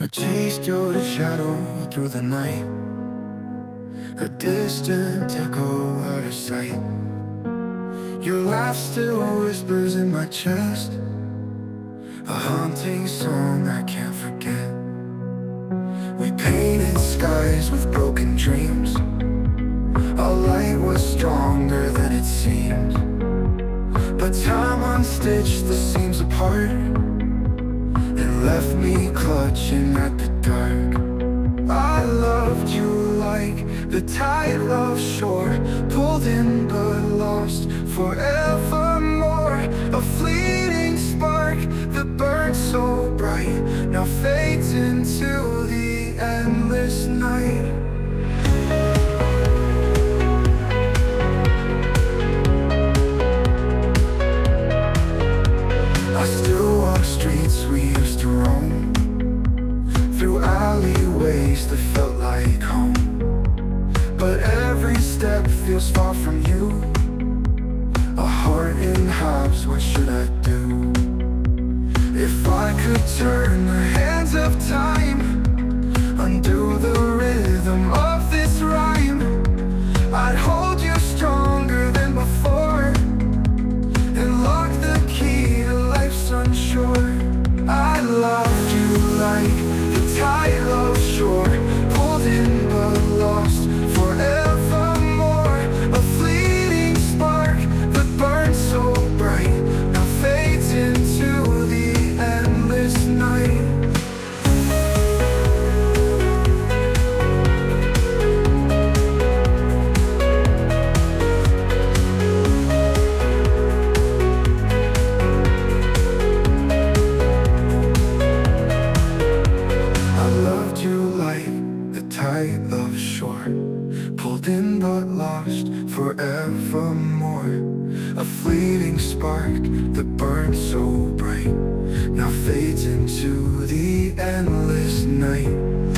I chased your shadow through the night, a distant echo out of sight. Your laugh still whispers in my chest, a haunting song I can't forget. We painted skies with broken dreams. Our light was stronger than it seemed, but time unstitched the seams apart and left me clutching at the dark. I loved you like the tide of shore, pulled in but lost forevermore. A fleeting spark that burned so bright now fades into the endless night. I still walk streets we used to roam, through alleyways that felt like home, but every step feels far from you. A heart in halves, what should I do? If I could turn the hands of time, undo the rhythm of this rhyme, I'd hold you stronger than before and lock the key to life's unsure. I loved you like the tide of shore, pulled in but lost forevermore. A fleeting spark that burned so bright now fades into the endless night. Tide of shore, pulled in but lost forevermore. A fleeting spark that burned so bright now fades into the endless night.